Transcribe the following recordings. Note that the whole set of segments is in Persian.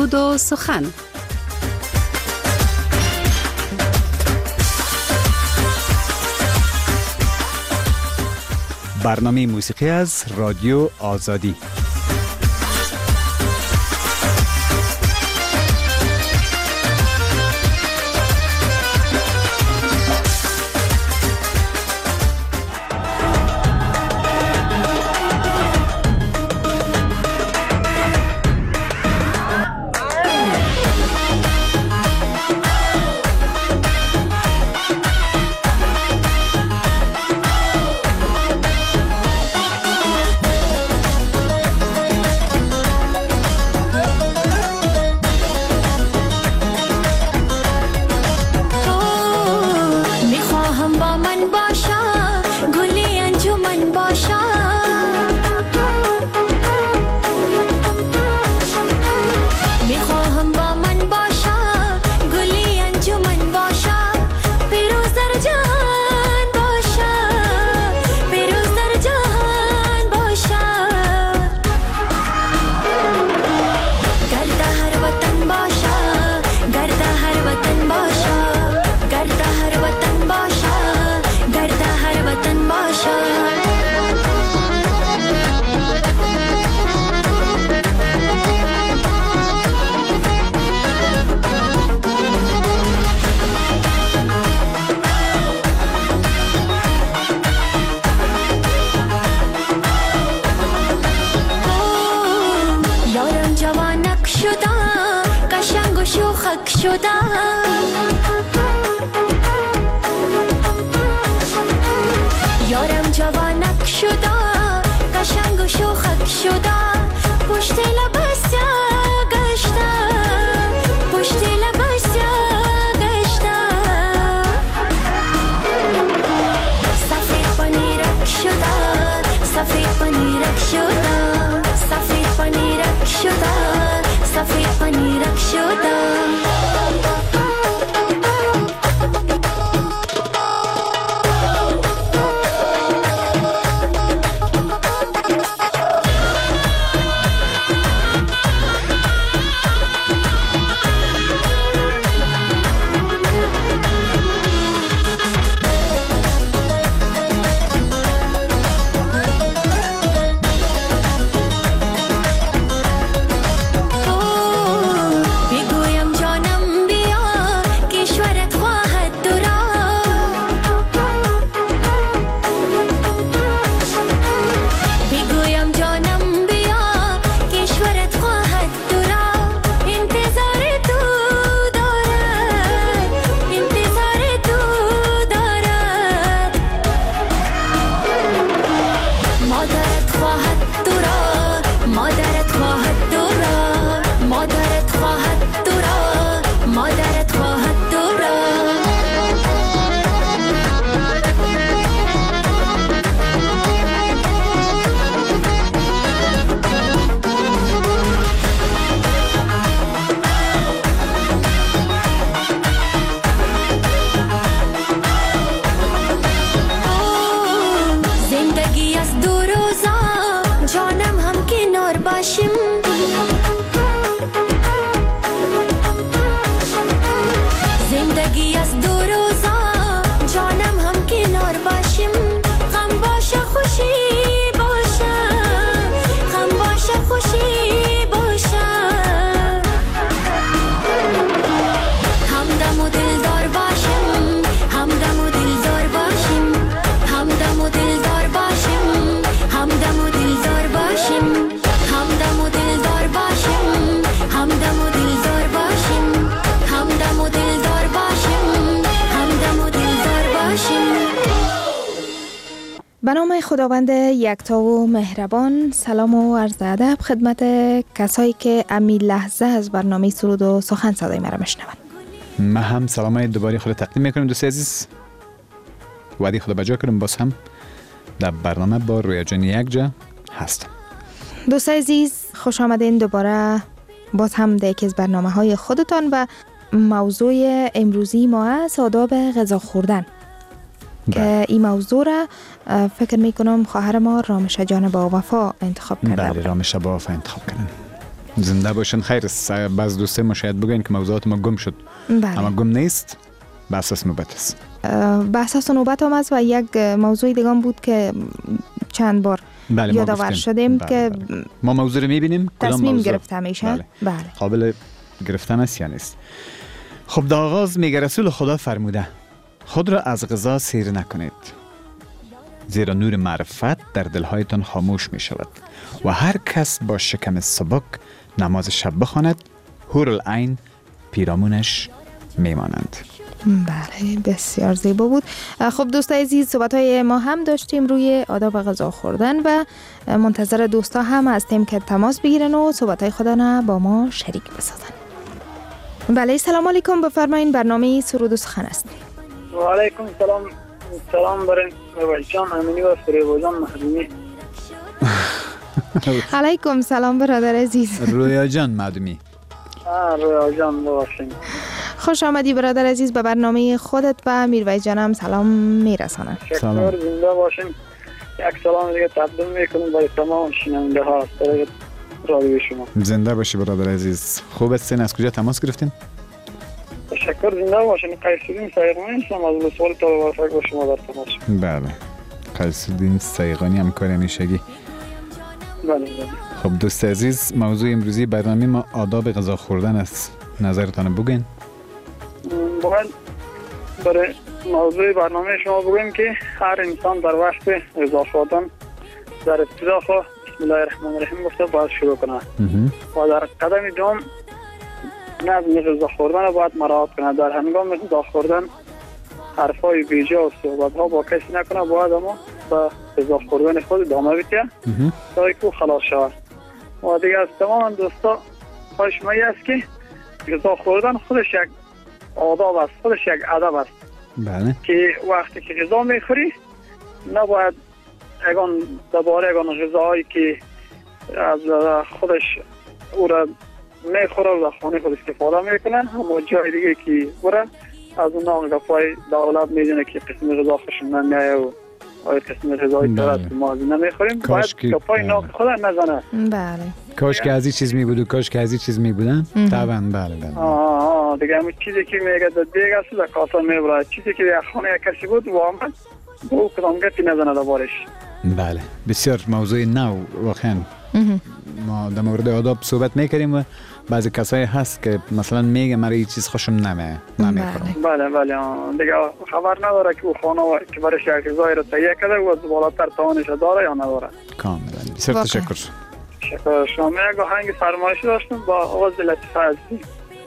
سرود و سخن. برنامه موسیقی از رادیو آزادی. یارم جوانک شده قشنگ و شوخک شده پشت لباس گشته پشت لباس گشته سفید پنیرک شده سفید پنیرک شده سفید پنیرک شده سفید پنیرک شده به نام خداوند یکتا و مهربان. سلام و عرض ادب خدمت کسایی که امی لحظه از برنامه سرود و سخن صدای مرا میشنوند. ما هم سلامای دوباره خود تقدیم میکنیم دوستی عزیز. وعده خدا بجا کنیم باز هم در برنامه با رویا جان یکجا هستم. دوست عزیز خوش آمدین دوباره باز هم در یکی از برنامه‌های خودتان و موضوع امروزی ما است آداب غذا خوردن. که این موضوع را فکر میکنم خواهر ما رامشه جان با وفا انتخاب کرده. بله رامشه با وفا انتخاب کردن. زنده باشن. خیر است. بعض دوستای ما شاید بگن که موضوعات ما گم شد. بله. اما گم نیست. به اساس نوبت است. به اساس نوبت هم است و یک موضوع دیگه هم بود که چند بار بله، یادآور شدیم که ما موضوع رو میبینیم تصمیم گرفته میشه. بله. بله. قابل گرفتن است یا نیست. خب در آغاز میگه رسول خدا فرموده خود را از غذا سیر نکنید، زیرا نور معرفت در دلهایتان خاموش می شود و هر کس با شکم سبک نماز شب بخواند حورالعین پیرامونش میمانند. بله، بسیار زیبا بود. خب دوستای عزیز، صحبت‌های ما هم داشتیم روی آداب غذا خوردن و منتظر دوستا هم هستیم که تماس بگیرن و صحبت‌های خودشون با ما شریک بسازن. بله، سلام علیکم، بفرمایید. برنامه سرود و سخن است. و علیکم سلام برای رویجان امینی و فریبازان مخدومی. علیکم سلام برادر عزیز. رویا جان مدومی. رویا جان باشین. خوش آمدی برادر عزیز به برنامه خودت و میرویس جانم سلام میرسانم. شکر، زنده باشین. یک سلام دیگه تقدیم میکنم برای تمام شنونده ها از طریق رادیو شما. زنده باشی برادر عزیز. خوب هستین؟ از کجا تماس گرفتین؟ تشکر، زنده باشین. قیس‌الدین سیغانی هستم از ولسوالی طالب‌افک با شما در تماس. بله، قیس‌الدین سیغانی همکار همیشگی. بله. خب دوست عزیز، موضوع امروزی برنامه ما آداب غذا خوردن است. نظرتان بگین. باید برای موضوع برنامه شما بگویم که هر انسان در وقت غذا خوردن در ابتدا بسم الله الرحمن الرحیم گفته باید شروع کنه و در قدم دوم نظم غذا خوردن رو باید مراعات کنه. در هنگام غذا خوردن حرفای بیجا و صحبت‌ها با کسی نکنه، باید اما با غذا خوردن خود ادامه بده تا اینکه خلاص شود. و دیگه از تمام دوستا خواهش می است که غذا خوردن خودش یک آداب است، خودش یک ادب است. بله. که وقتی که غذا میخوری نباید دوباره غذاهایی که از خودش او را میخوره و خانه خود استفاده میکنه اما جای دیگه که بره از اون گپای دولت میدونه که قسم غذا خوشم نمیایه و آیا قسم غذایی دارد که ما از نمیخوریم، باید گپای ناک خود نزنه. بله. کاش که از این چیز می بود و کاش که از این چیز می بودن. طبعا. بله. دیگه همون چیزی که میگه در دیگ است در کاسه میبره، چیزی که در خانه کسی بود و آمد او کدام گپی نزنه دربارش. بله، بسیار موضوع نو واقعا. ما در مورد آداب صحبت میکردیم و بعضی کسایی هست که مثلا میگه من این چیز خوشم نمیخورم. بله. دیگه خبر نداره که او خانه که برش یک غذای رو تهیه کرده و از بالاتر توانش داره یا نداره. کاملا. بسیار تشکر. شکر شما. یک آهنگ فرمایشی داشتم با آواز لطیفه عزیزی.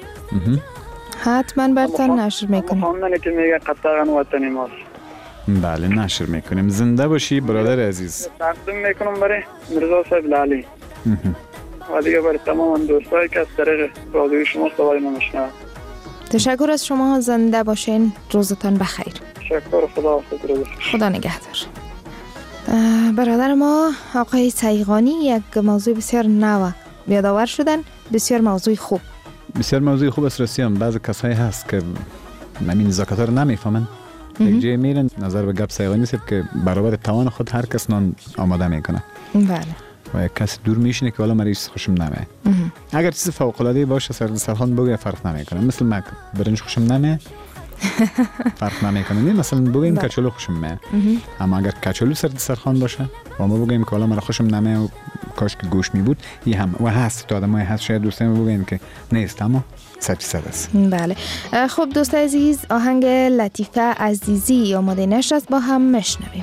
حتما براتون نشر میکنیم. خواندنی که میگه قطعا وطنی ماست. بله، نشر میکنیم. زنده باشی برادر عزیز. تقدیم میکنم برای مرزا صاحب لالی و دیگه برای تمام دوستایی که از طریق رادیو شما صدای ما میشنون. تشکر از شما. زنده باشین. روزتان بخیر. شکر. خدا نگهدار. برادر ما آقای سیغانی یک موضوع بسیار نو یادآور شدن. بسیار موضوع خوب. بسیار موضوع خوب است. رسیدم بعضی کسایی هست که همین نزاکت‌ها رو نمیفهمن. یک جای میرن نظر به گپ سیغانی است که برابر توان خود هر کس نان آماده میکنه. بله. و یک کسی دور میشینه که والا من چیز خوشم نمیاد. اگر چیز فوق العاده باشه سر دسترخوان بگه فرق نمیکنه. مثل من برنج خوشم نمیاد فرق نمیکنه. مثلا بگیم کچالو خوشم میاد. اما اگر کچالو سر دسترخوان باشه و ما بگیم که والا من خوشم نمیاد کاش که گوشت می بود، این هم و هست تو آدمای هست شاید دوستان بگیم که نیست اما صد است. بله. خب دوست عزیز، آهنگ لطیفه عزیزی آماده نشر است، با هم میشنویم.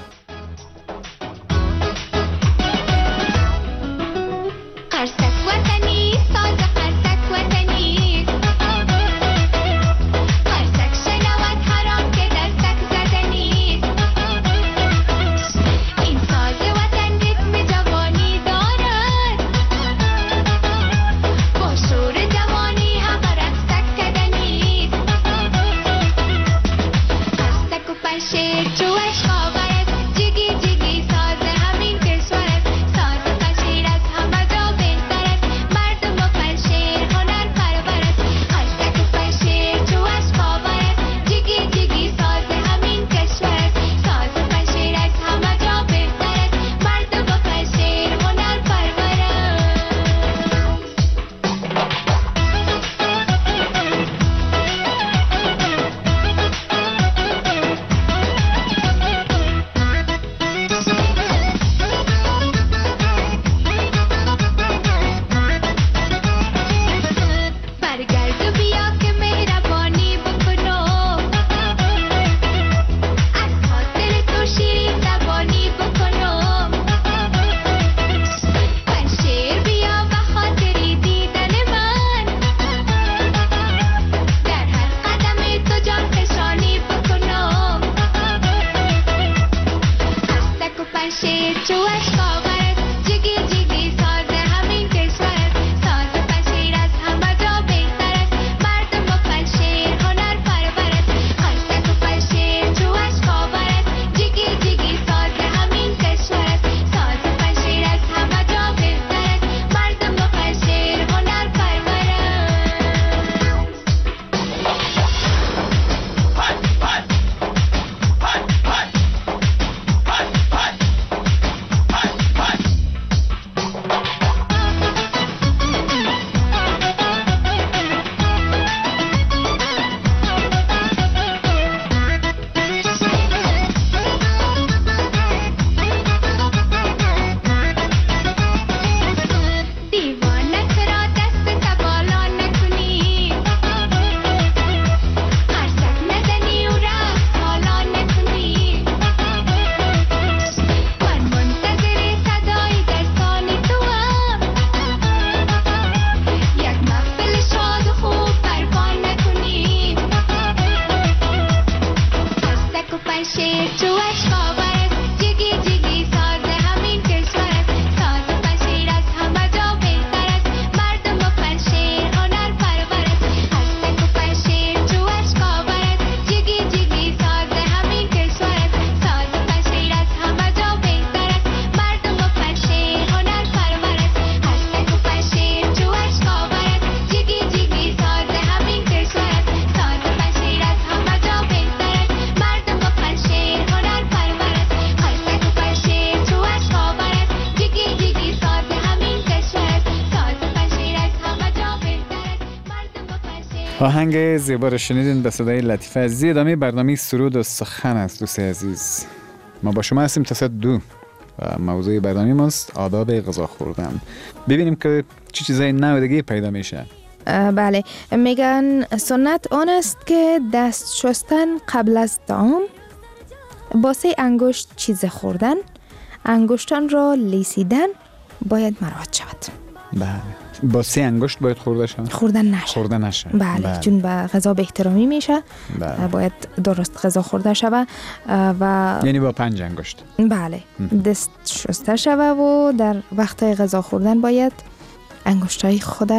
آهنگ زیبا رو شنیدین به صدای لطیف عزیزی. ادامه برنامه سرود و سخن است دوست عزیز. ما با شما هستیم تا ساعت 2 و موضوع برنامه ماست آداب غذا خوردن. ببینیم که چه چیزای نو دیگه پیدا میشه. بله، میگن سنت آن است که دست شستن قبل از طعام، با 3 انگشت چیز خوردن، انگشتان را لیسیدن باید مراعات شود. بله، با 3 انگشت باید خوردن نشه. بله، چون به غذا به احترامی میشه. بله. باید درست غذا خورده شوه و یعنی با 5 انگشت. بله، دست شسته شوه و در وقت غذا خوردن باید انگشتای خود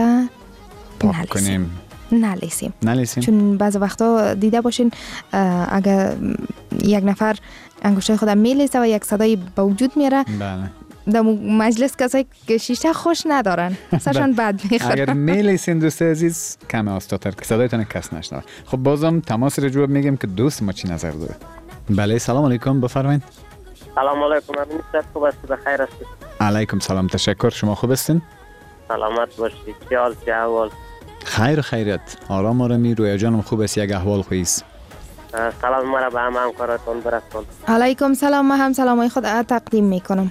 پاک کنیم. نلیسیم. چون بعض وقتا دیده باشین اگر یک نفر انگشتای خود میلیسه و یک صدای به وجود میاره. بله. در مجلس کسایی که شیشه خوش ندارن سرشان بد میخورن. اگر میلیسین دوست عزیز کم آستاتر که صدایتان کس نشنوه. خب بازم تماس رو جواب میگیم که دوست ما چی نظر داره. بله، سلام علیکم، بفرمایید. سلام علیکم، امین صاحب خوب هستید؟ بخیر هستید؟ علیکم سلام، تشکر. شما خوب هستین؟ سلامت باشید. چه حال، چه احوال؟ خیر و خیریت. آرام آرامی، روی جانم خوب است. یک احوال خویست. سلام مرا به همکاراتون برسون. علیکم سلام. من هم سلامای خود تقدیم میکنم.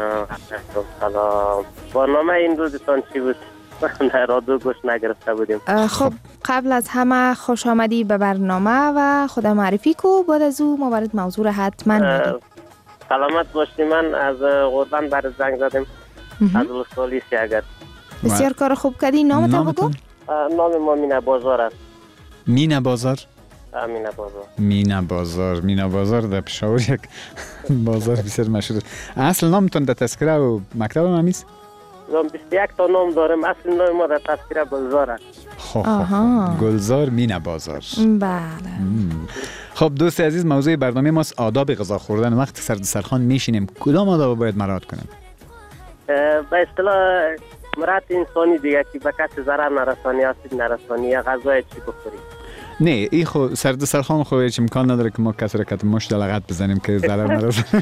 سلام. برنامه این روزتان چی بود؟ در رادیو گوش نگرفته بودیم. خب قبل از همه خوش آمدی به برنامه و خود معرفی کو، بعد از او ما برات موضوع را حتما میگیم. سلامت باشی. من از غربن برات زنگ زدم. از ولسوالی سیاگت. بسیار کار خوب کردی. نامت بگو. نام ما مینا بازار است. مینا بازار؟ مینا بازار در پشاور یک بازار بسیار مشهور. اصل نامتون در تذکره و مکتب هم همیست؟ 21 تا نام دارم. اصل نام ما در تذکره گلزار است. گلزار مینا بازار. بله. خب دوست عزیز، موضوع برنامه ماست آداب غذا خوردن. وقتی سر دسترخوان میشینیم کدام آداب باید مراعات کنیم؟ به اصطلاح مراد انسانی دیگه که به کسی ضرر نرسانی، آسیب نرسانی، یا غذای چی بخوریم. نه، این خو سر دسترخوان خو هیچ امکان نداره که ما کسی را کت مشت لغت بزنیم که ضرر نرسونه.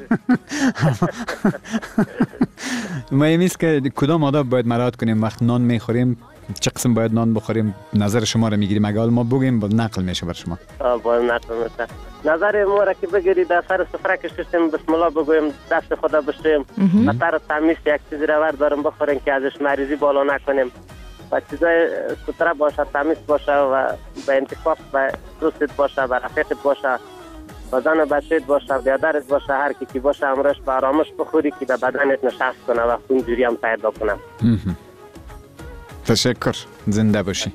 مهم است که کدام آداب باید مراعات کنیم وقت نان میخوریم، چه قسم باید نان بخوریم. نظر شما را میگیریم، اگر ما بگیم با نقل میشه بر شما. با نقل میشه. نظر ما را که بگیرید در سر سفره کشیم، بسم الله بگویم، دست خدا بشیم، مثلا تمیز یک چیزی را برداریم بخوریم که ازش مریضی بالا نکنیم و چیزای سوتره باشه، تمیز باشه و به انتخاب به دوستت باشه، به رفیقت باشه، به زن بچه‌ت باشه، بیادرت باشه، هر کی باشه امرش به آرامش بخوری که به بدنت نشست کنه و خون جوری هم پیدا کنه. تشکر، زنده باشی.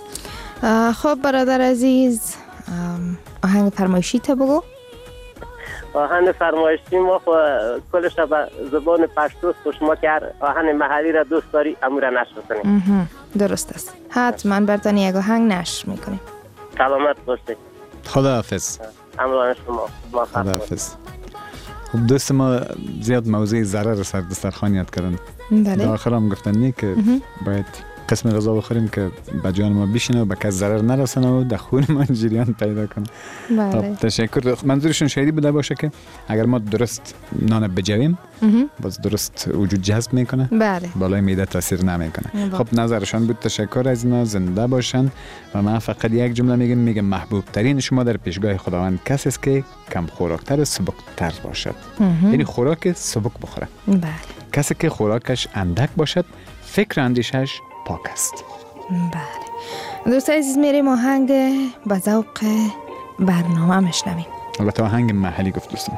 سلام. خب برادر عزیز، آهنگ فرمایشی تا بگو. آهن فرمایشی ما کلش به زبان پشتو شما که هر آهن محلی را دوست داری امور نشر کنیم. درست است. حتما برتان یک آهنگ نشر میکنیم. سلامت باشید. خداحافظ. امران شما. خداحافظ. خب دوست ما زیاد موضوع ضرر سر دسترخوان یاد کردن. بله. آخر هم گفتن نه که باید قسم غذا بخوریم که به جان ما بشینه و به کس ضرر نرسانه و در خون ما جریان پیدا کنه. بله. تشکر. منظورشون شایدی بوده باشه که اگر ما درست نان بجویم باز درست وجود جذب میکنه. بله. بالای معده تاثیر نمیکنه. خب نظرشان بود. تشکر از اینا. زنده باشن. و من فقط یک جمله میگم محبوب ترین شما در پیشگاه خداوند کسی است که کم خوراکتر و سبکتر باشد. یعنی خوراک سبک بخوره. بله. کسی که خوراکش اندک باشد فکر اندیشش پاک است. بله. دوست عزیز میریم آهنگ به ذوق برنامه میشنویم. البته آهنگ محلی گفت دوستان.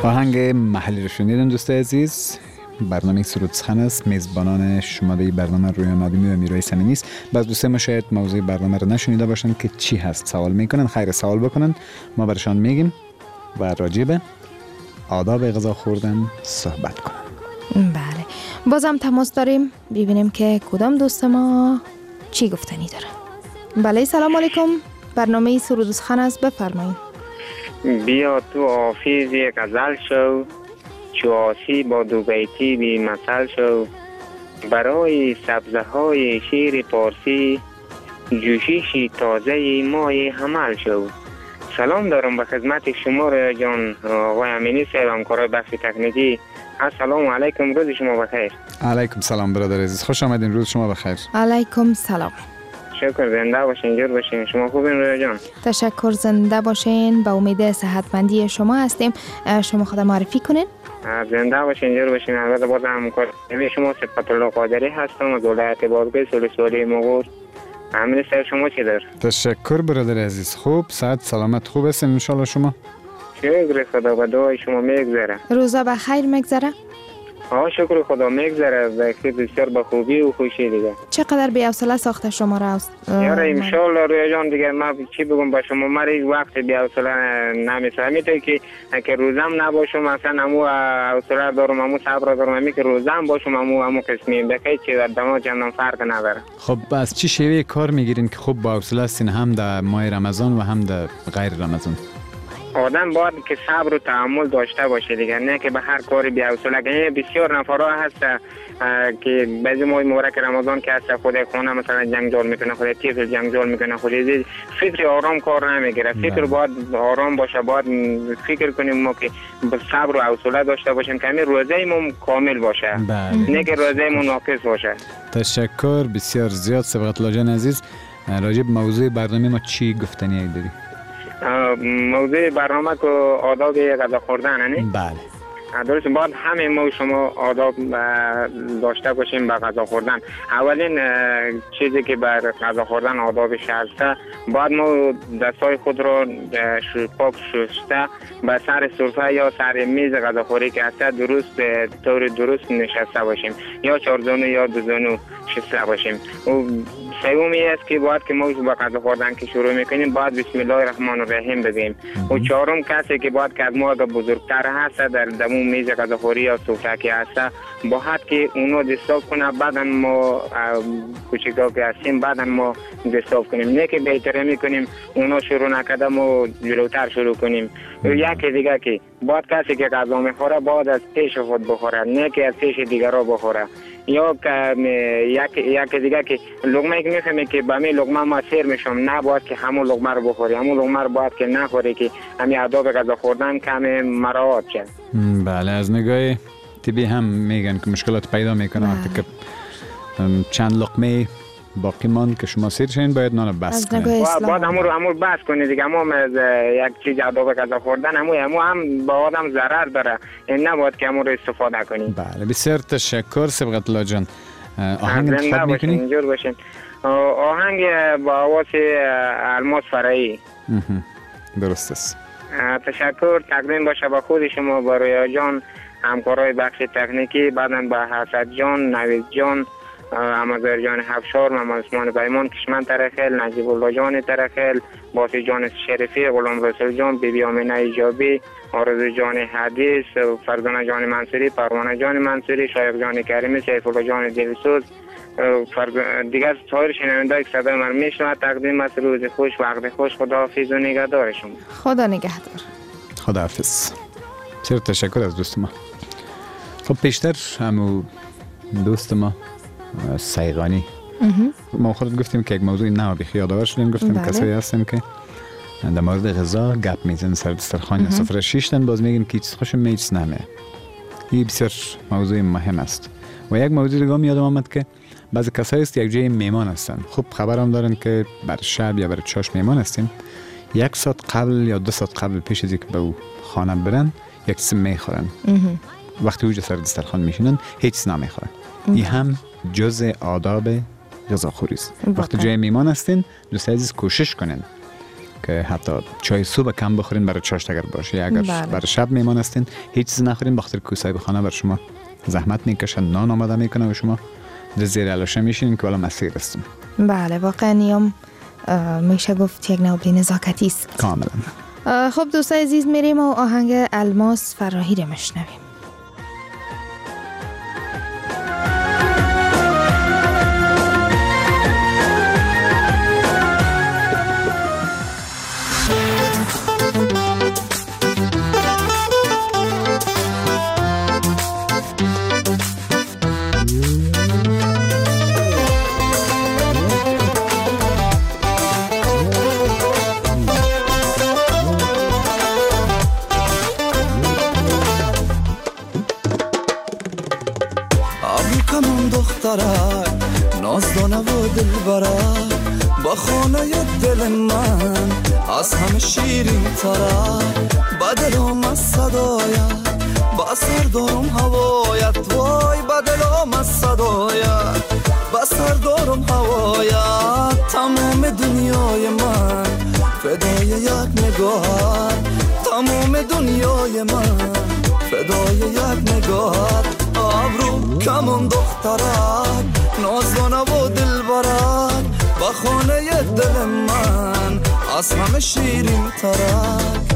آهنگ محلی رو شنیدن دوستای عزیز. برنامه سرود سخن است. میزبانان شماره برنامه رویان آدمی و میرای سمینی است. بعض دوستای ما شاید موضوع برنامه رو نشنیده باشن که چی هست سوال میکنن. خیر سوال بکنن ما برشان میگیم و راجع به آداب غذا خوردن صحبت کنن. بله بازم تماس داریم ببینیم که کدام دوست ما چی گفتنی داره. بله سلام علیکم. برنامه سرود سخن است بفرمایید. بیا تو حافظ یک غزل شو، چو آسی با دو بیتی بی مثل شو. برای سبزه های شیر پارسی، جوشیشی تازه مای حمل شو. سلام دارم به خدمت شما رویا جان، آقای امینی صاحب همکارای بخش تکنیکی. السلام علیکم، روز شما بخیر. علیکم سلام برادر عزیز، خوش آمدین، روز شما بخیر. علیکم سلام. شکر، زنده باشین، جور باشین. شما خوبین رویا جان؟ تشکر، زنده باشین. با امید صحتمندی شما هستیم. شما خود معرفی کنین. زنده باشین، جور باشین. البته باز همکار شما صفت الله قادری هستم از ولایت بادغیس ولسوالی مغور. امین صاحب شما چی دار؟ تشکر برادر عزیز، خوب صحت سلامت خوب هستین ان شاء الله شما؟ شکر خدا، به دعای شما میگذره. روزا بخیر میگذره؟ شکر خدا میگذره، بسیار به خوبی و خوشی دیگه. چقدر بی‌حوصله ساخته شما را یاره ان شاء الله رویا جان دیگه. ما چی بگم با شما، من هیچ وقت بی‌حوصله نمیشم. میتونی که روزم نباشم، مثلا همو حوصله دارم، همو صبر دارم، همین که روزم باشم همو قسمی بخیر چی در دما چندان فرق نداره. خب از چی شیوه کار میگیرین که خوب با حوصله هستین هم در ماه رمضان و هم در غیر رمضان؟ آدم باید که صبر و تحمل داشته باشه دیگه، نه که به هر کاری بی‌حوصله. بسیار نفرها هست که بعضی ماه مبارک رمضان که هست خود خونه مثلا جنگجال میکنه، خود طفل جنگجال میکنه، خود فکر آرام کار نمیگیره. فکر باید آرام باشه، باید فکر کنیم ما که به صبر و حوصله داشته باشیم که همین روزه‌مون کامل باشه، نه که روزه‌مون ناقص باشه. تشکر بسیار زیاد. سبقت الله جان عزیز، راجع به موضوع برنامه ما چی گفتنی داری؟ موضوع برنامه که آداب غذا خوردن نه؟ بله درست، باید همه ما شما آداب داشته باشیم به غذا خوردن. اولین چیزی که بر غذا خوردن آدابش هست، باید ما دستای خود را پاک شسته به سر سفره یا سر میز غذاخوری که هست درست طور درست نشسته باشیم، یا چهارزانو یا دوزانو شسته باشیم. و سومی است که باید که ما به غذا خوردن که شروع میکنیم باید بسم الله الرحمن الرحیم بگیم. و چهارم کسی که باید که از ما بزرگتر هست در دمون میز غذاخوری یا سفره که هست باید که اونو دستاف کنه، بعدا ما کوچیکا که هستیم بعدا ما دستاف کنیم، نه که بهتره میکنیم اونو شروع نکرده ما جلوتر شروع کنیم. یکی دیگه که باید کسی که غذا میخوره باید از پیش خود بخوره، نه که از پیش دیگرها بخوره. یا یک دیگه که لقمه که میخوامه که به می لقمه ما سیر میشم، نه باید که همون لقمه رو بخوری، همون لقمه رو باید که نخوری که همین آداب غذا خوردن کم مراعات شد. بله، از نگاه طبی هم میگن که مشکلات پیدا میکنه وقتی که چند لقمه باقی ماند که شما سیر شین باید نان بس کنید. باید همون بس کنید دیگه. همون از یک چیز آداب غذا خوردن هم با آدم ضرر داره، این نباید که همون رو استفاده کنید. بله بسیار تشکر سبقت الله جان. آهنگ انتخاب میکنید؟ اینجور باشین. آهنگ با آواز الماس فرایی. درست است. تشکر تقدیم باشه با خود شما، با رویا جان، همکارای بخش تکنیکی، بعداً با حسد جان، نوید جان، امازر جان حفشار، محمد عثمان پیمان، کشمن ترخیل، نجیب الله جان ترخیل، باسی جان شریفی، غلام رسول جان، بیبی آمینه ایجابی، آرزو جان حدیث، فرزانه جان منصوری، پروانه جان منصوری، شایق جان کریمی، سیف الله جان دلسوز، دیگر سایر شنونده‌ای که صدای من میشنوند تقدیم است. روز خوش، وقت خوش، خداحافظ و نگهدار شما. خدا نگهدار. خداحافظ. بسیار تشکر از دوست ما. خب پیشتر همو دوست ما سیغانی ما خودت گفتیم که یک موضوع نه بی یادآور شدیم، گفتیم کسایی هستن که در مورد غذا گپ میزنن سر دسترخوان یا سفره شیشتن، باز میگیم که چیز خوشم میچ نمه. این بسیار موضوع مهم است. و یک موضوع دیگه هم یادم آمد که بعضی کسایی است یک جای میمان هستن، خوب خبرم دارن که بر شب یا بر چاش میمان هستیم، 1 ساعت قبل یا 2 ساعت قبل پیش از اینکه به او خانه برن یک چیز میخورن. وقتی اوج سر دسترخوان میشینن هیچ چیز نمیخورن. این هم جزء آداب غذاخوری است. وقتی جای میمان هستین دوست عزیز کوشش کنین که حتی چای صبح کم بخورین برای چاشت اگر باشه، یا اگر برای شب میمان هستین هیچ چیز نخورین، بخاطر کوسای بخانه بر شما زحمت میکشن، نان آماده میکنه و شما در زیر علاشه میشین که والا مسیر هستیم. بله واقعا نیام میشه گفت یک نوع نزاکتی است کاملا. خب دوستان عزیز میریم و آهنگ الماس فراهی رو میشنویم. نازدانه و دلبرک با خانه دل من از همه شیرین ترک، با دلم از صدایت، با سر دارم هوایت، وای با دلم از صدایت، با سر دارم هوایت. تمام دنیای من فدای یک نگاهت، تمام دنیای من فدای یک نگاهت. ابرو کمون دخترک نازدانه و دلبرک با خانه دل من از همه شیرین ترک.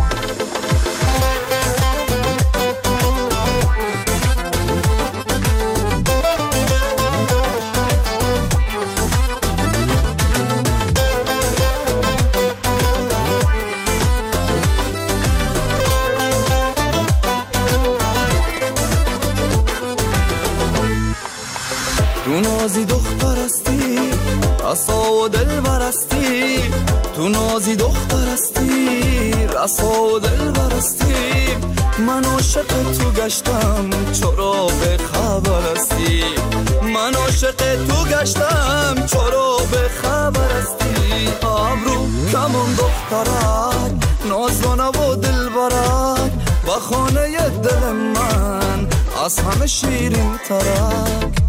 تو نازی دختر استی رسا و دل برستی، تو نازی دختر استی رسا و دل برستی. من عاشق تو گشتم چرا به خبر استی، من عاشق تو گشتم چرا به خبر استی. ابرو کمون دخترک نازدانه و دلبرک با خانه دل من از همه شیرین ترک.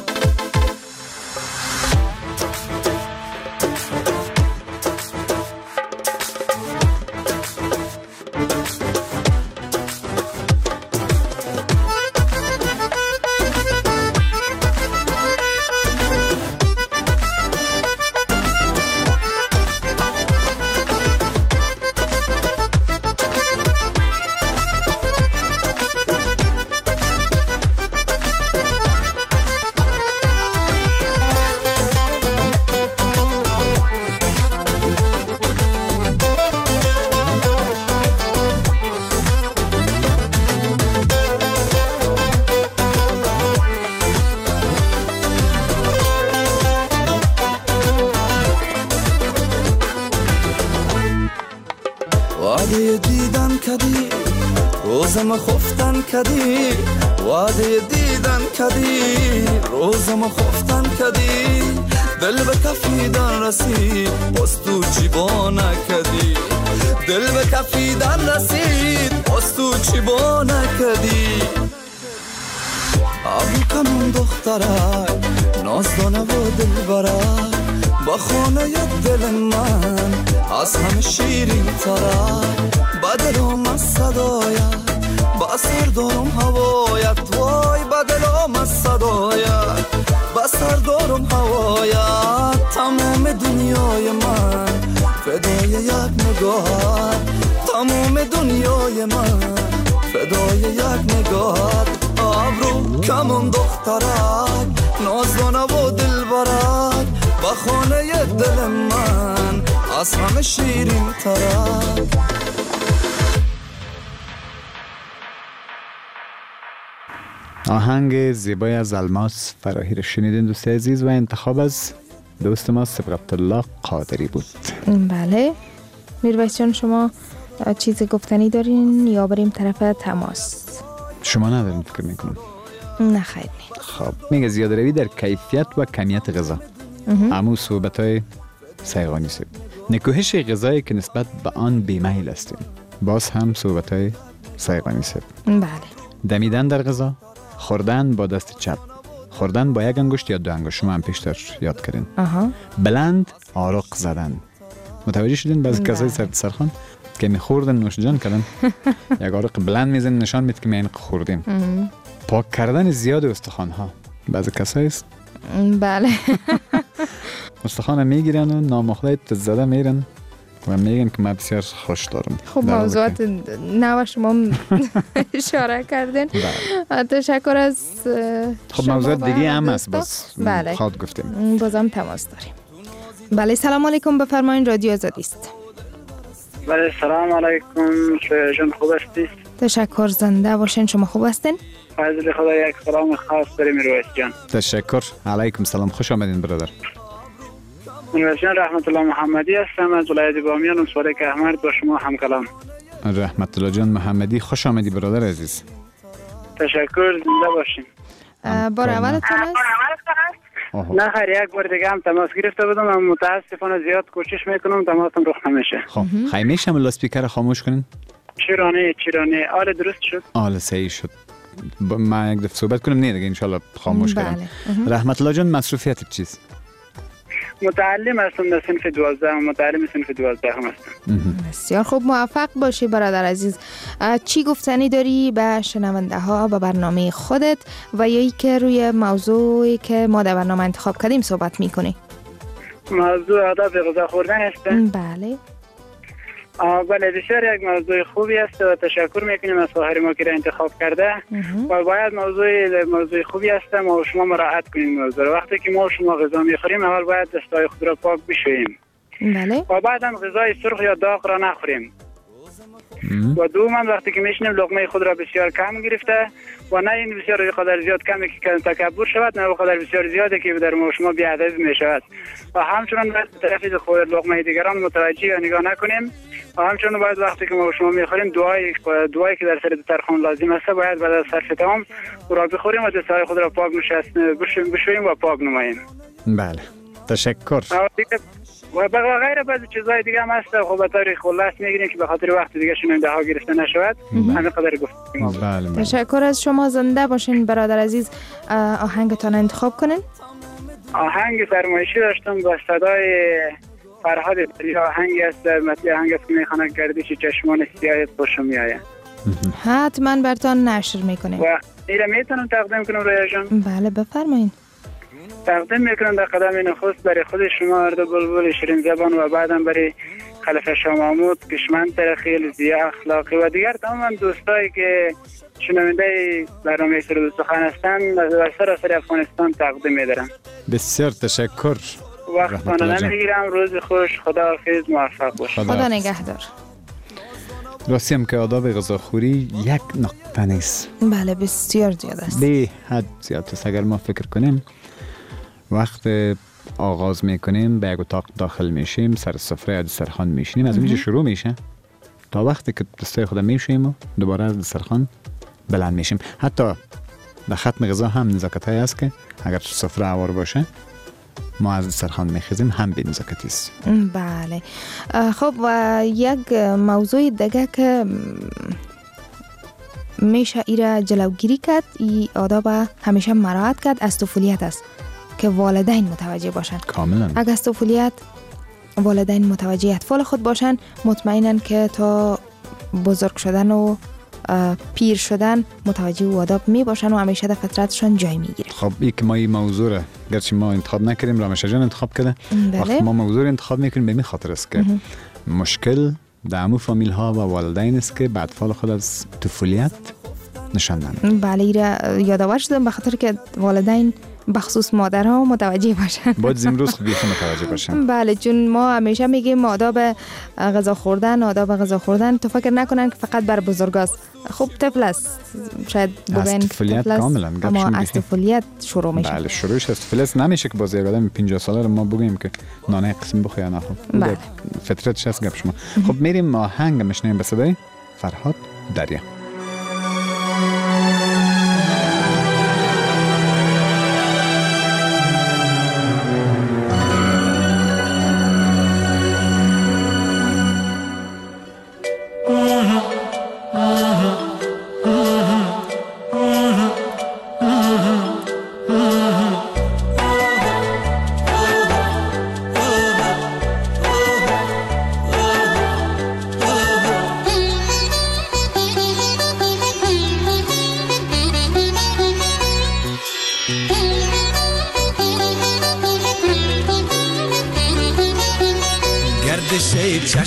وعده دیدن کدی روزم خفتن کدی، وعده دیدن کدی روزم خفتن کدی. دل به کفیدن رسید باز تو چی با نکدی، دل به کفیدن رسید باز تو چی با نکدی. ابرو کمون دخترک نازدانه و دلبرک با خانه دل من از همه شیرین ترک. با دلم از صدایت، با سر دارم هوایت، وای با دلم از صدایت، با سر دارم هوایت. تمام دنیای من فدای یک نگاهت، تمام دنیای من فدای یک نگاهت. ابرو کمون دخترک نازدانه و دلبرک با خانه دل من از همه شیرین ترک. آهنگ زیبای از الماس فراهی رو شنیدین دوست عزیز و انتخاب از دوست ما صبغت الله قادری بود. بله میرویس جان شما چیز گفتنی دارین یا بریم طرف تماس؟ شما ندارین فکر میکنم؟ نه خیر نی. خب میگه زیاده روی در کیفیت و کمیت غذا. امو صحبت های سیغانی سید نکوهش غذایی که نسبت به آن بیمیل هستیم، باز هم صحبت های سیغانی سید. بله. دمیدن در غذا، خوردن با دست چپ، خوردن با یک انگشت یا دو انگشت، شما هم پیشتر یاد کردین. بلند آرق زدن، متوجه شدین بعضی کسای سر دسترخوان که میخوردن نوش جان کردن یک عرق بلند میزن نشان میده که ما خوردیم. پاک کردن زیاد استخوان ها بعضی کسای است. بله. استخوان میگیرن و نامخدای زده میرن و میگن که من بسیار خوش دارم. خب موضوعات نو شما اشاره کردین. تشکر از خب موضوعات دیگه هم هست باز بله. خود گفتیم بازم تماس داریم. بله سلام علیکم، بفرمایین رادیو آزادی است. بله سلام علیکم، جان خوب هستید؟ تشکر، زنده باشین. شما خوب هستین؟ فضل خدا یک سلام خاص داریم رویس جان. تشکر، علیکم سلام، خوش آمدین برادر. رویس جان رحمت الله محمدی هستم از ولایت بامیان ولسوالی کهمرد با شما هم کلام. رحمت الله جان محمدی خوش آمدی برادر عزیز. تشکر، زنده باشین. بار اولتون است؟ نه خیر، یک بار دیگه هم تماس گرفته بودم و متاسفانه زیاد کوشش میکنم تماسم رخ نمیشه. خب خیلی هم لاسپیکر خاموش کنین. چرانه آل درست شد؟ آل صحیح شد. ما یک دفعه صحبت کنم نه دیگه انشالله خاموش کنم. رحمت الله جان مصروفیت چیست؟ متعلم هستم در صنف 12 و متعلم صنف 12 هم هستم. بسیار خوب، موفق باشی برادر عزیز. چی گفتنی داری به شنونده ها به برنامه خودت و یا ای که روی موضوعی که ما در برنامه انتخاب کردیم صحبت میکنی؟ موضوع آداب غذا خوردن است. بله. بله بسیار یک موضوع خوبی است و تشکر میکنیم از خواهر ما که را انتخاب کرده و باید موضوع خوبی است و شما مراعات کنیم موضوع. وقتی که ما شما غذا میخوریم اول باید دستای خود را پاک بشوییم. بله. و بعد هم غذای سرخ یا داغ را نخوریم. و دوما وقتی که میشنیم لقمه خود را بسیار کم گرفته و نه این بسیار قدر زیاد کمی که تکبر شود، نه قدر بسیار زیادی که در شما بی‌ادبی میشود. و همچنین باید به طرف خود لقمه دیگران متوجه یا نگاه نکنیم و همچنین باید وقتی که ما شما میخوریم دعایی که در سر دسترخوان لازم است باید بعد از صرف تمام را بخوریم و دستای خود را پاک بشوییم و پاک نماییم. بله تشکر. و غیر بعضی چیزهای دیگه هم هست. خب به طور خلاص میگیریم که به خاطر وقت دیگه شنونده ها گرفته نشود. همین قدر گفتیم. بله. تشکر از شما، زنده باشین برادر عزیز. آهنگتان انتخاب کنین. آهنگ فرمایشی داشتم با صدای فرهاد دریا. آهنگی است مثل آهنگ است که میخواند گردش چشمان سیاهت خوشم میآید. حتما براتون نشر میکنیم. و ایره میتونم تقدیم کنم رویا جان؟ بله بفرمایید. تقدیم میکنم در قدم نخست برای خود شما ارد بلبل شیرین زبان و بعدم برای خلیفه شاه محمود، کشمن ترخیل، ضیا اخلاقی و دیگر تمام دوستایی که شنونده برنامه سرود سخن هستند از سراسر افغانستان تقدیم میدارم. بسیار تشکر. وقتتان نمیگیرم. روز خوش، خداحافظ، موفق باشید. خدا نگهدار. راستی هم که آداب غذاخوری یک نقطه نیست. بله بسیار زیاد است. به حد زیاد است. اگر ما فکر کنیم وقت آغاز میکنیم به یک اتاق داخل میشیم، سر سفره یا دسترخوان میشینیم، از اونجا شروع میشه تا وقتی که دستای خودم میشویم و دوباره از دسترخوان بلند میشیم. حتی در ختم غذا هم نزاکت‌هایی هست که اگر سفره عوار باشه ما از دسترخوان میخیزیم، هم به نزاکتی است. بله. خب و یک موضوع دیگه که میشه ایره جلوگیری کرد، ای آداب همیشه مراعات کرد، از طفولیت است که والدین متوجه باشن. کاملا. اگر از طفولیت والدین متوجه اطفال خود باشن، مطمئنن که تا بزرگ شدن و پیر شدن متوجه و آداب می باشن و همیشه در فطرتشان جای میگیره. خب این که ما این موضوع را گرچه ما انتخاب نکردیم، رامشه جان انتخاب کرده. وقتی ما موضوع را انتخاب میکنیم به این خاطر است که مشکل در همون فامیل ها و والدین است که به اطفال خود از طفولیت نشان نمیدن. بله ایره یادآور شدم به خاطر که والدین بخصوص مادرها متوجه باشن. باید امروز بیخ متوجه باشن. بله چون ما همیشه میگیم آداب غذا خوردن تو فکر نکنن که فقط بر بزرگاست. خب طفل است، شاید بگن طفلیت کاملا، اما از طفلیت شروع میشه. بله شروعش از طفلیت نمیشه که باز یک آدم 50 ساله رو ما بگیم که نانه قسم بخوره یا نخوره. بله. فطرتش هست گپ شما. خب میریم آهنگ میشنیم به صدای فرهاد دریا.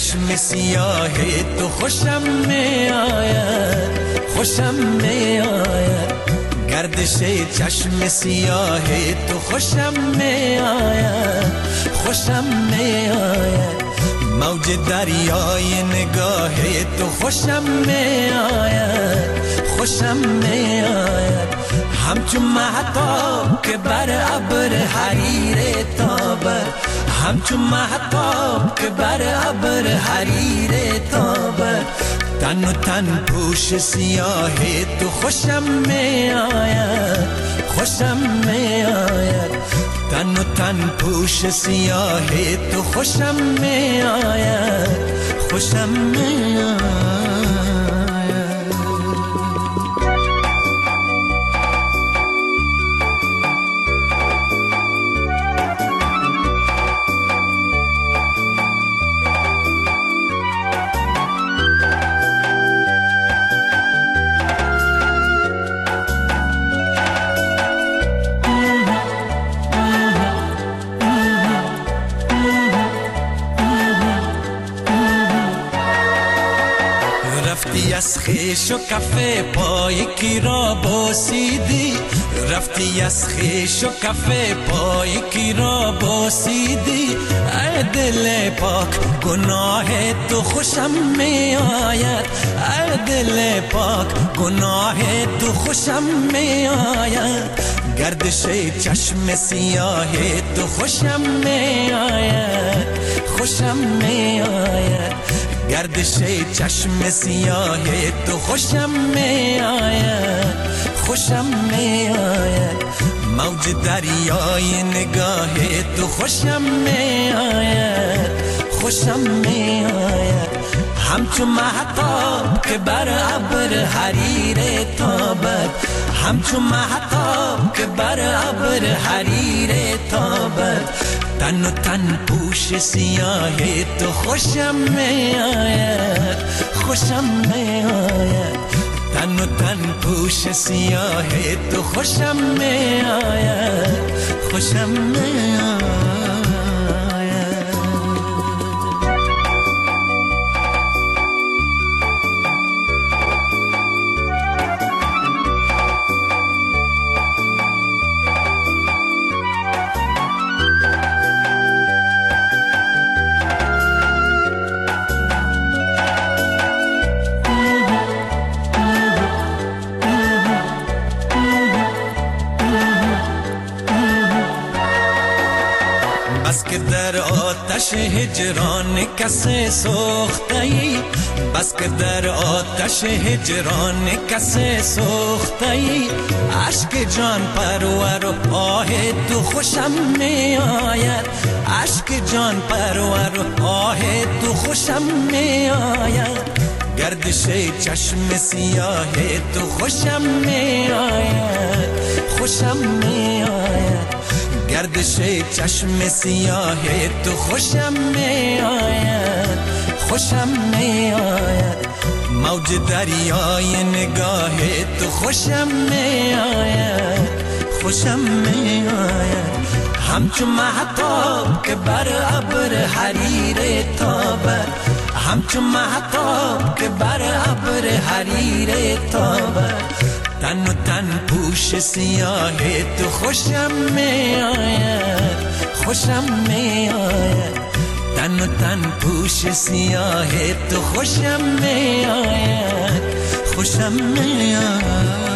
چشم سیاه تو خوشم می آید، خوشم می آید. گردش چشم سیاه تو خوشم می آید، خوشم می آید. موج دریای نگاه تو خوشم می آید، خوشم می آید. همچون مهتاب که بر ابر حریر تابد، همچون مهتاب که بر ابر حریر تابد. تن و تن پوش سیاه تو خوشم می آید، خوشم می آید. تن و تن پوش سیاه تو خوشم می آید، خوشم می آید. رفتی از خیش و کفه پای کی را بوسیدی، رفتی از خیش و کفه پای کی را بوسیدی. ای دل پاک گناه تو خوشم می آید، ای دل پاک گناه تو خوشم می آید. گردش چشم سیاه تو خوشم می آید، خوشم می آید. گردش چشم سیاه تو خوشم می آید، خوشم می آید. موج دریای نگاه تو خوشم می آید، خوشم می آید. همچون مهتاب که بر ابر حریر تابد، همچون مهتاب که بر ابر حریر تابد. تن و تن پوش سیاه تو خوشم می آید، خوشم می آید. تن و تن پوش سیاه تو خوشم می آید، خوشم می آید. بس که در آتش هجران کسی سوخته‌ای، بس که در آتش هجران کسی سوخته‌ای. عشق جان پرور و آه تو خوشم می آید، عشق جان پرور و آه تو خوشم می آید. گردش چشم سیاه تو خوشم می آید، خوشم می آید. گردش چشم سیاه تو خوشم می آید، خوشم می آید. موج دریای نگاه تو خوشم می آید، خوشم می آید. همچون مهتاب که بر ابر حریر تابد، همچون مهتاب که بر ابر حریر تابد. تن و تن پوش سیاه تو خوشم می آید، خوشم می آید. تن و تن پوش سیاه تو خوشم می آید، خوشم می آید.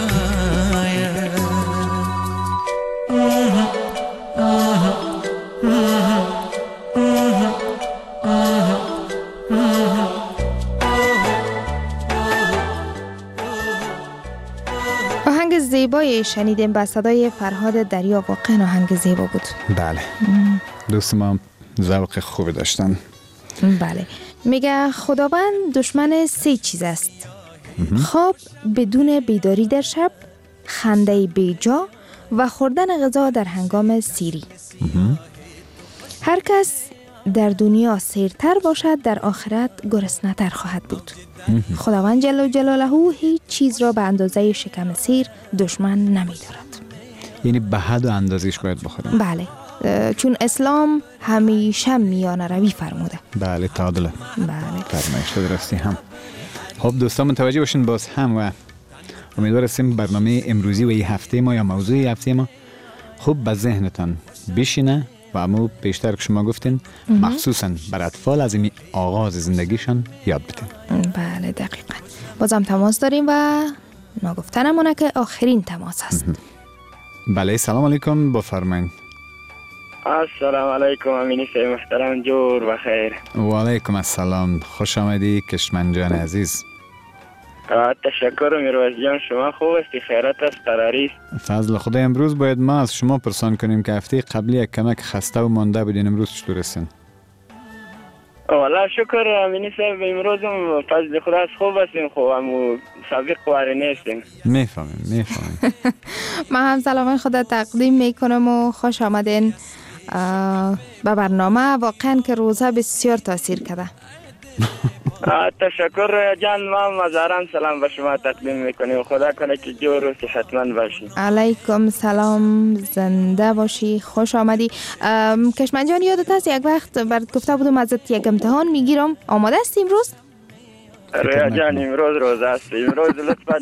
آهنگ زیبایی شنیدیم با صدای فرهاد دریا. واقعا آهنگ زیبا بود. بله. دوست ما ذوق خوبی داشتن. بله. میگه خداوند دشمن 3 چیز است: خواب بدون بیداری در شب، خنده بیجا و خوردن غذا در هنگام سیری. هر کس در دنیا سیرتر باشد در آخرت گرسنه‌تر خواهد بود. خداوند جل جلاله هیچ چیز را به اندازه شکم سیر دشمن نمی دارد. یعنی به حد و اندازش باید بخوریم. بله. چون اسلام همیشه میانه روی فرموده. بله تعادله. بله فرمایش درستی هم. خب دوستان متوجه باشین باز هم و امیدوار هستیم برنامه امروزی و این هفته ما یا موضوع هفته ما خوب به ذهنتان بشینه و امو بیشتر که شما گفتین مخصوصا بر اطفال از این آغاز زندگیشان یاد بدین. بله دقیقا. بازم تماس داریم و نگفتنمونه که آخرین تماس هست. بله سلام علیکم بفرمایید. السلام علیکم امینی صاحب محترم جور و خیر. و علیکم السلام خوش آمدی کشمن جان عزیز. تشکر میروز جان شما خوب هستی خیرت است قراری است. فضل خدا امروز باید ما از شما پرسان کنیم که هفته قبلی یک کمک خسته و مانده بودین امروز چطور هستین؟ والله شکر امینی صاحب امروز هم فضل خدا است خوب هستیم خوب هم سابق واری نیستیم. میفهمیم من هم سلام خدا تقدیم میکنم و خوش آمدین به برنامه. واقعا که روزه بسیار تاثیر کرده. تشکر جان ما مزاران سلام به شما تقدیم میکنیم خدا کنه که جور و صحتمند باشی. علیکم سلام زنده باشی خوش آمدی. کشمن جان یادت هست یک وقت برات گفته بودم ازت یک امتحان میگیرم آماده هستی امروز؟ رویا جان امروز روزه است امروز لطفا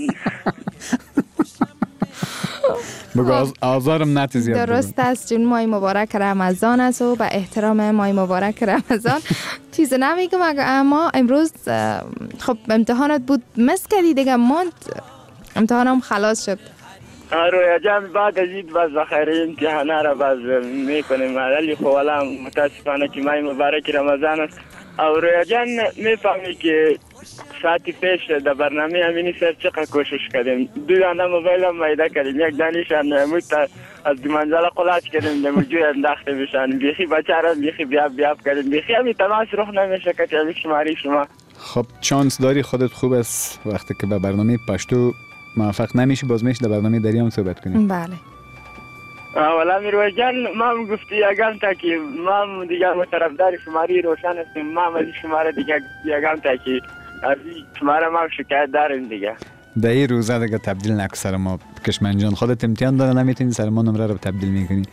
بگو آزارم نتی زیاد. درست است چون ماه مبارک رمضان است و به احترام ماه مبارک رمضان چیز نمیگم اما امروز خب امتحانات بود مس کردی دیگه ماند امتحانم خلاص شد. رویا جان بعد از این باز بخیر امتحانه را باز میکنیم ولی خب الان متاسفانه که ماه مبارک رمضان است. او رویا جان میفهمی که ساعتی پیش در برنامه امینی سر چقدر کوشش کردیم دو دانه موبایل هم میده کردیم یک دانیشان نمود تا از دو منزل قلاچ کردیم نموجوی انداخته بشن بیخی بچه را بیخی بیاب کردیم بیخی همی تماس روح نمیشه که همی شماری شما. خب چانس داری خودت خوب است وقتی که به برنامه پشتو موفق نمیشی باز میشه در برنامه دریام صحبت کنیم. بله اولا میروز جان ما گفتی اگم تا که ما دیگر مطرفدار شماری روشن هستیم ما از شماره دیگر اگم تا که از شماره ما شکایت داریم دیگه. در این روزه دیگه تبدیل نکن سر ما کشمن جان خودت امتحان داره نمیتونی سر ما نمره رو تبدیل میکنی.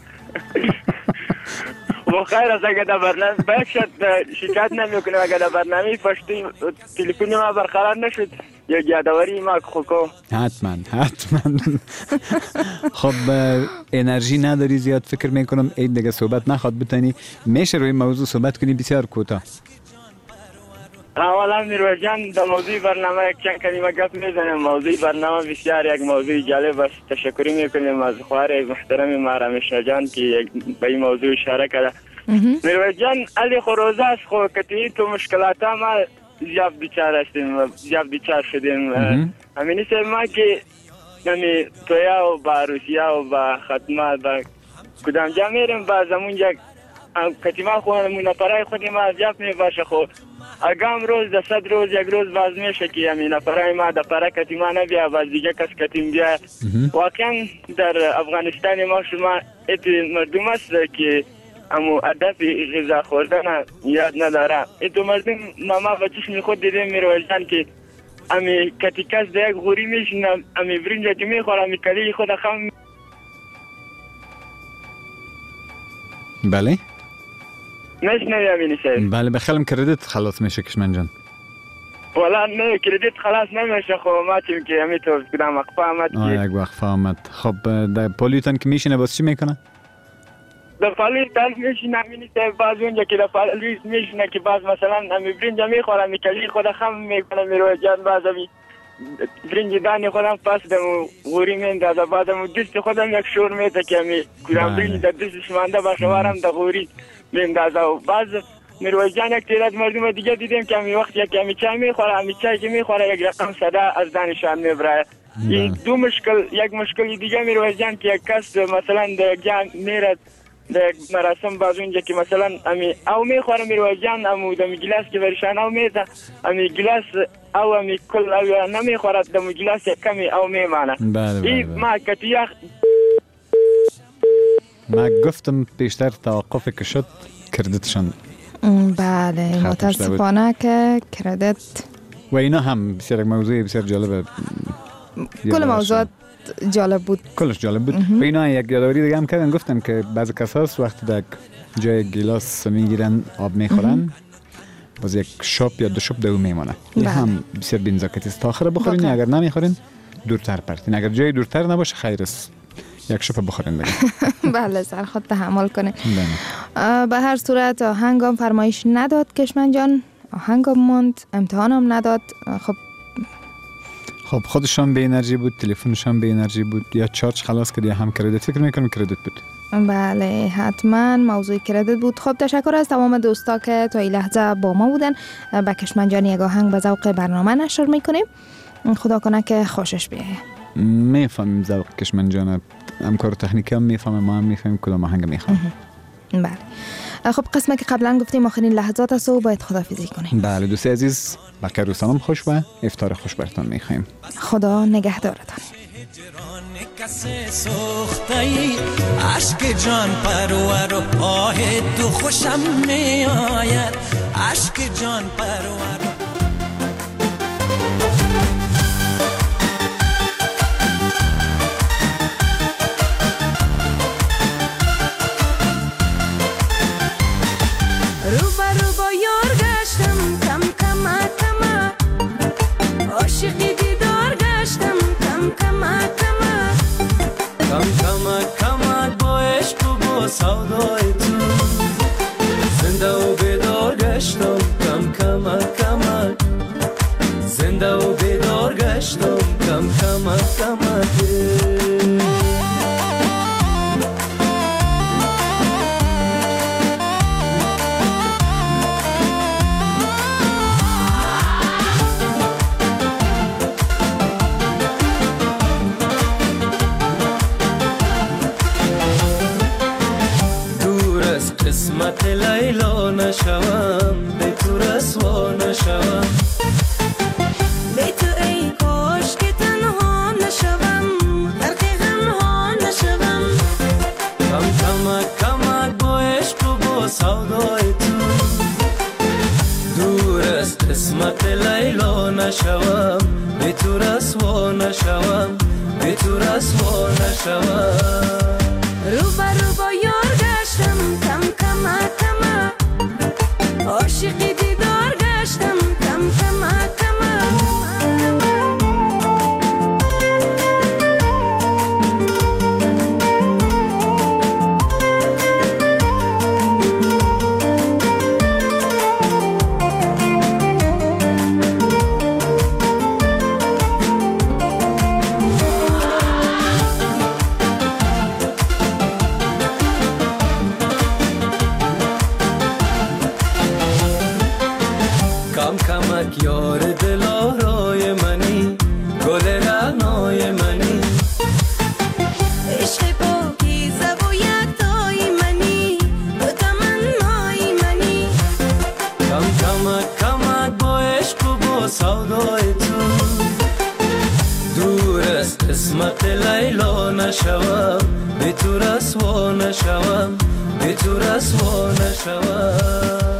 و خیر از اگه در برنامه باید شکایت نمیکنیم اگه در برنامه پشتی تلفن ما برقرار نشد یا یادواری ما خوکو. حتما خب انرژی نداری زیاد فکر میکنم این دیگه صحبت نخواد بتانی میشه روی موضوع صحبت کنی بسیار کوتاه. اولا میروز جان در موضوع برنامه یک چند کلمه گپ میزنیم. موضوع برنامه بسیار یک موضوع جالب است. تشکری میکنیم از خواهر محترم ما رمیشا جان که به این موضوع اشاره کرده. میروز جان علی خروزه است خو کتی تو مشکلات ما زیاد بیچاره هستیم زیاد بیچاره شدیم. همینی سه ما که نمی تویا و با روسیا و با ختمه با کدام جا میریم با زمونجا کتی ما خونمون پرای خودی ما زیاد میباشه خو اگام روز در 100 روز یک روز باز میشه که همین پرای ما در پرای کتی ما نبیا باز دیگه کس کتیم بیا. واقعا در افغانستان ما شما ایتی مردم است که امو هدف غذا خوردن یاد نداره. ایتو مردم ما بچش می خود دیدیم میروزن که امی کتی کس در یک غوری میشنم امی برنجا که میخور امی کلی خود خم. بله نشنوی امینی صاحب. بله بخیرم کردیت خلاص میشه کشمن جان. والا نه کردیت خلاص نمیشه خب ما چیم که همی تو کدام وقفه آمد یک وقفه آمد. خب در پولیتان که میشینه باز چی میکنه؟ در پولیتان میشینه امینی صاحب باز اونجا که در پولیس میشینه که باز مثلا همی برنجا میخوره همی کلی خود خم میکنه میروی جان باز همی برنج دانی خودم پس دمو غوری میندازه باز همو دست خودم یک شور میده که همی کدام برنج در دستش مانده باشه وارم در غوری میندازه و باز میروی جان یک تعداد مردم دیگه دیدیم که همی وقت یک همی چای میخوره همی چای که میخوره یک رقم صدا از دانشان میبره. این دو مشکل یک مشکل دیگه میروی جان که یک کس مثلا در جان میرد در مراسم باز اونجا که مثلا همی او میخوره میروی جان همو دمی گلاس که برشان او میزه همی گلاس او همی کل او نمیخورد دمی گلاس یک کمی او میمانه. این ما کتیخ ما گفتم بیشتر توقف که شد کردتشان. بله متاسفانه که کردت و اینا هم بسیار موضوع بسیار جالبه. کل موضوعات جالب بود. کلش جالب بود. و اینا یک یادآوری دیگه هم کردن، گفتن که بعضی کسا وقتی در جای گیلاس میگیرن آب میخورن باز یک شاپ یا دو شاپ دو میمونه. این هم بسیار بینزاکتی است. تا آخر بخورین، اگر نمیخورین دورتر پرتین، اگر جای دورتر نباشه خیر است یک شاپ بخورین دیگه. بله سر خود تحمل کنین. به هر صورت آهنگام فرمایش نداد کشمن جان، آهنگام ماند، امتحانم نداد. خب خودشان به انرژی بود، تلفنشان به انرژی بود، یا چارج خلاص کرد یا هم کردیت. فکر میکنم کردیت بود. بله حتما موضوع کردیت بود. خب تشکر از تمام دوستا که تا این لحظه با ما بودن. با کشمن جان یک آهنگ به ذوق برنامه نشر میکنیم. خدا کنه که خوشش بیایه. میفهمیم ذوق کشمن جان، همکار تکنیکی هم میفهمه، ما هم میفهمیم کدام آهنگ میخوام. بله خب قسمت که قبلا گفتیم آخرین لحظات است و باید خداحافظی کنیم. بله دوست عزیز، بخیر و سلام خوش و افطار خوش براتون میخوایم. خدا نگهدارتان. عشق جان پرور و آه تو خوشم میآید، عشق جان پرور. سودای تو زنده و بیدار گشتم، کم کمک کمک زنده و بیدار گشتم، کم کمک کمک. قسمت لیلا نشوم، به تو رسوا نشوم، به تو ای کاش که تنها نشوم، غرق غم ها نشوم. کم کمک کمک با عشق و با سودای تو، دور از قسمت لیلا نشوم، به تو رسوا نشوم، به تو رسوا نشوم. رو با یار گشتم، کم کمک کمک عاشقی دیدار گشتم، کم کمک کمک. یار دلارای منی، گل رعنای منی، عشق پاکیزه و یکتای منی، تو تمنای منی. کم کمک کمک با عشق و با سودای تو، دور از قسمت لیلا نشوم، به تو رسوا نشوم، به تو رسوا نشوم.